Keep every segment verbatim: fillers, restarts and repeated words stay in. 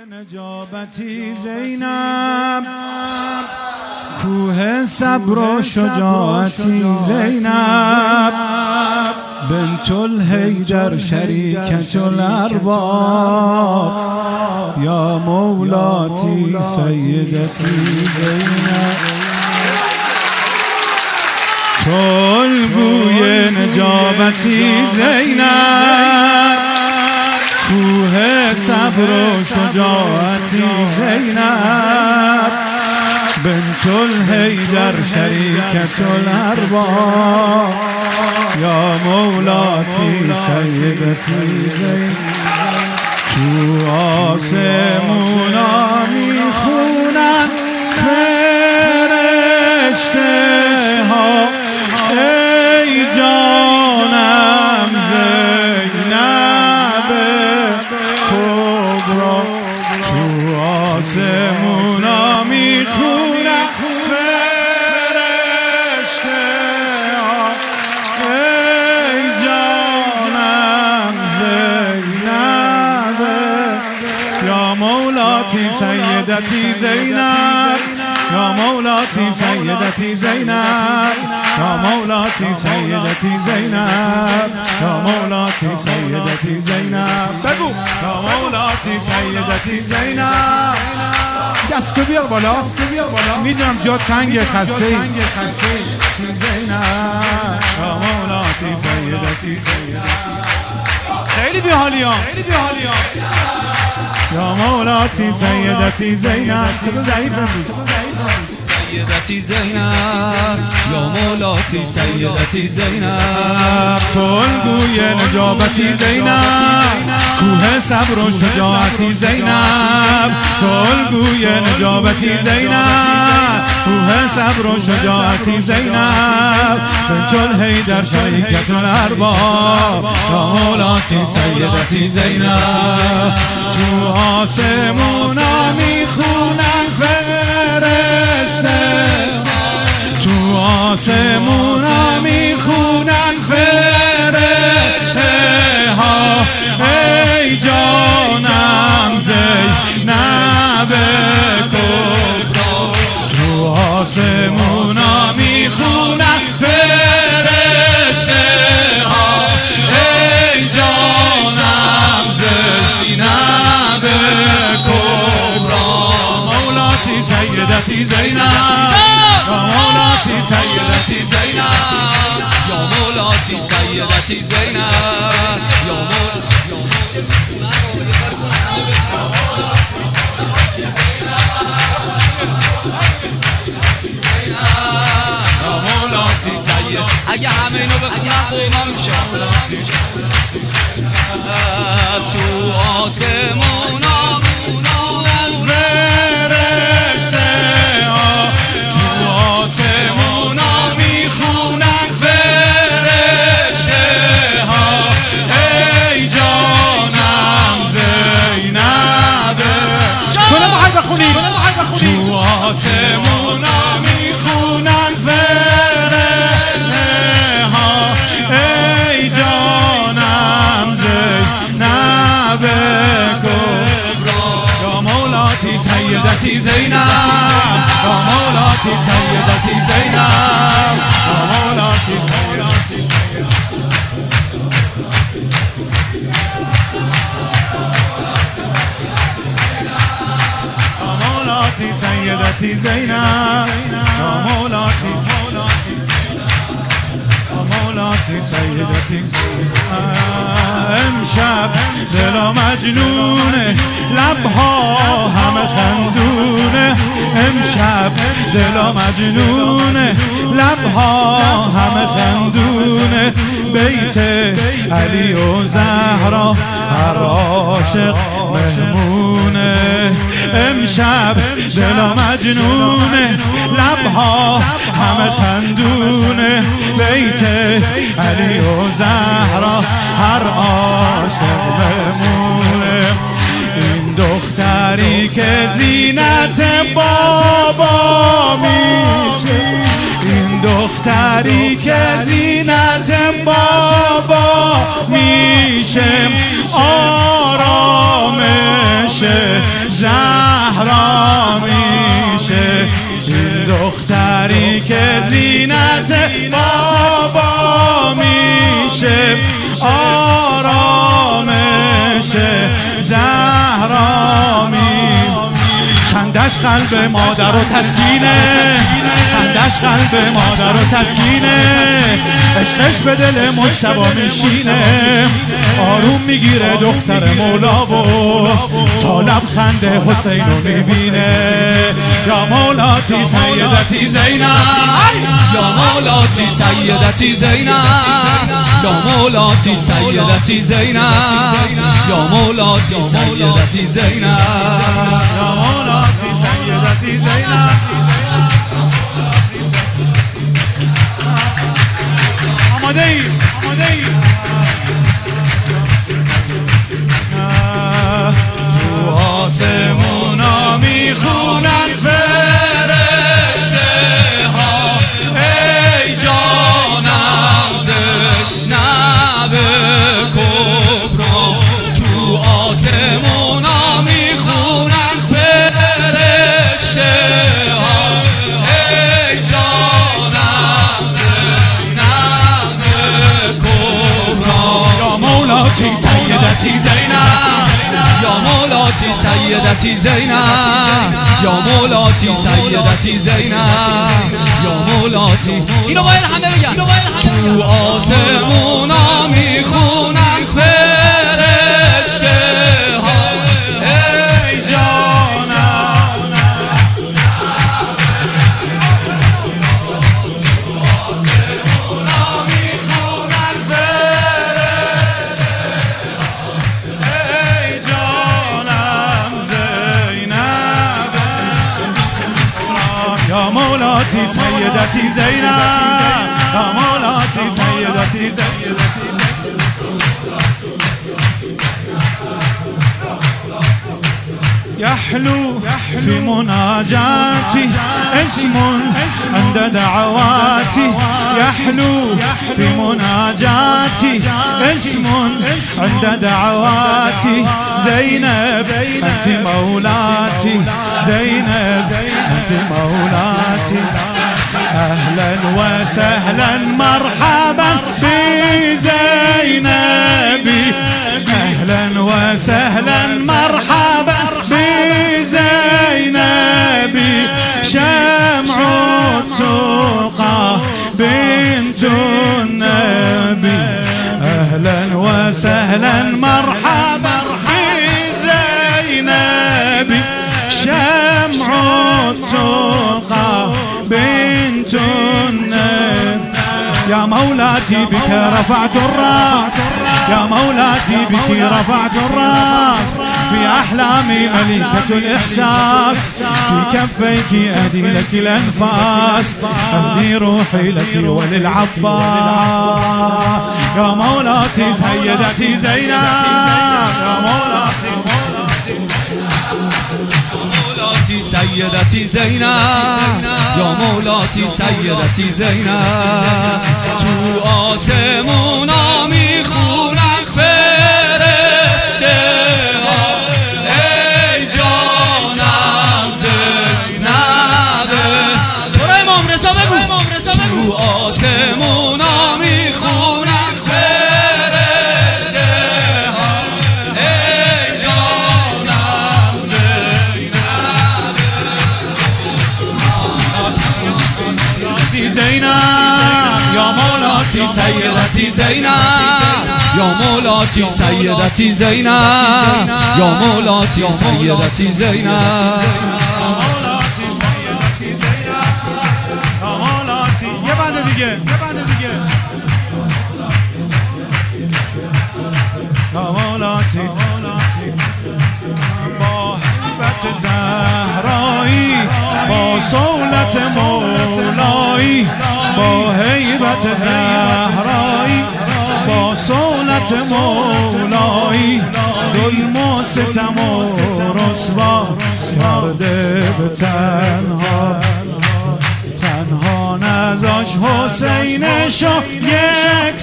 نجابتی زینب، کوه صبر و شجاعتی زینب، بنت الحیدر شریکة الارباب، یا مولاتی سیدتی زینب. تو الگوی نجابتی زینب، کوه صبر و شجاعتی زینب، بنت الحیدر شریکة الارباب، یا مولاتی سیدتی زینب. تو آسمونا میخونن فرشته ها، ای جانم زینب کبرا. تو آسمونا میخونن فرشته ها، ای جانم زینب، یا مولاتی سیدتی زینب، یا مولاتی سیدتی زینب، یا مولاتی سیدتی زینب، یا مولاتی سیدتی زینب. بگو یا مولاتی سیدتی زینب. دستو بیار بالا، میدونم جا تنگ خسته زینب، یا مولاتی سیدتی زینب. خیلی بیحالی ها، یا مولاتی سیدتی زینب. چقدر ضعیف امروز. سیدتی زینب، یا مولاتی سیدتی زینب. تو الگوی نجابتی زینب، کوه صبر و شجاعتی زینب. تو الگوی نجابتی زینب، کوه صبر و شجاعتی زینب، بنت الحیدر شریکة الارباب، یا مولاتی سیدتی زینب. تو آسمونا میخونن فرشته، تو آسمونا میخونن فرشته ها، ای جانم زینب کبرا. تو آسمونا میخونن فرشته ها، ای جانم زینب کبرا. مولاتی سیدتی زینب، یا مولاتی سیدتی زینب، یا مولاتی سیدتی زینب، یا مولاتی سید. اگه همه اینو بخونن قوما میشه. تو آسمونا فرشته ها، تو آسمونا میخونن فرشته ها، ای جانم زینب. تو نمیخوای بخونی؟ تو آسمونا میخونن فرشته ها، ای جانم زینب کبرا. یا مولاتی سیدتی زینب، یا مولاتی سیدتی زینب، یا مولاتی سیدتی زینب. یا مولاتی سیدتی زینب، یا مولاتی مولاتی سیدتی زینب. امشب دلا مجنونه، لبها همه خندونه. امشب دلا مجنونه، لبها همه خندونه. بیت علی و زهرا هر عاشق مهمونه. امشب دلا مجنونه، لبها همه خندونه. بیت علی و زهرا هر عاشق مهمونه. این دختری که زینت بابا میشه، این دختری که زینت بابا میشه، آرامش زهرا میشه، این دختری که زینت بابا میشه، آرامش زهرا میشه. خندش قلب مادر و تسکینه، خندش قلب مادر و تسکینه، عشقش به دل مجتبی میشینه، آروم میگیره دختر مولا و تا لب خنده حسین رو میبینه. یا مولاتی سیدتی زینب، یا مولاتی سیدتی زینب، یا مولاتی سیدتی زینب، یا مولاتی سیدتی زینب، یا مولاتی سیدتی زینب. آماده ای آماده ای تو آسمونا میخونن فرشته ها، ای جانم زینب کبرا، تو آسمونا میخونن فرشته ها، ای جانم زینب کبرا. یا مولاتی سیدتی زینب، یا مولاتی سیدتی زینب، یا مولاتی سیدتی زینب، یا مولاتی. اینو باید همه بگن. تو آسمونا میخونن فرشته ها، ای جانم. تو آسمونا میخونن فرشته ها، ای جانم زینب. یا مولاتی سیدتی زینب، یا مولاتی سیدتی زینب. يحلو في مناجاتي اسم عند دعواتي، يحلو في مناجاتي اسم عند دعواتي. زينب أنت مولاتي، زينب أنت مولاتي. أهلا وسهلا مرحبا بزينبي، أهلا وسهلا مرحبا بزينبي. شمع التقى بنت النبي، أهلا وسهلا مرحبا بزينبي. شمع التقى بنت النبي. يا مولاتي بك رفعت الراس، يا مولاتي بك رفعت الراس. في أحلامي ملكة الإحساس، في كفيك أهدي لك الأنفاس، أهدي روحي لك وللعباس. يا مولاتي سيدتي زينب، يا مولاتي مولاتی سیدتی زینب، یا مولاتی سیدتی زینب. تو آسمونا میخونن فرشته ها، ای جانم زینب. برو امام رضا بگو. تو آسمونا میخونن فرشته ها، ای جانم زینب. یا مولاتی سیدتی زینب، یا مولاتی سیدتی زینب، یا مولاتی سیدتی زینب. یه بنده دیگه، یه بنده دیگه. یا مولاتی با حیبت زهرایی، با صولت مولایی، با حیبت زهرایی، با صولت مولایی. ظلم و ستم و رسوا کرده به تنها، تنها نذاش حسینشو یک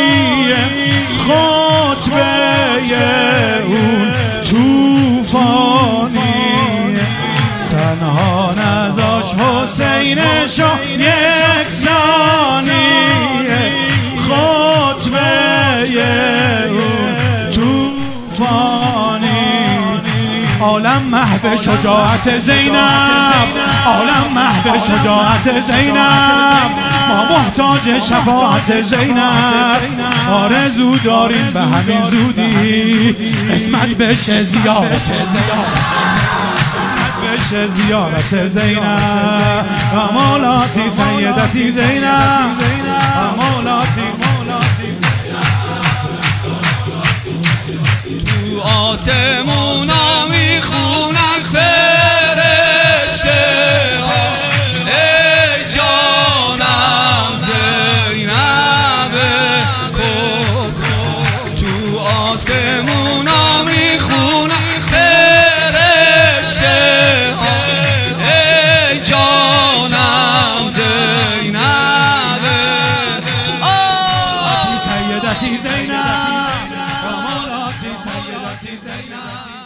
ثانیه. خطبه اون توفان قربانی عالم محو شجاعت زینب عالم محو شجاعت زینب ما محتاج شفاعت زینب آرزو داریم به همین زودی قسمت بشه زیارت بشه زیارت زینب و مولاتی سیدتی زینب و مولاتی تو آسمونا میخونن فرشته ها ای جانم زینب کوکو تو آسمونا میخونن فرشته ها ای جانم زینب آتی سیدتی زینب سیدتی زینب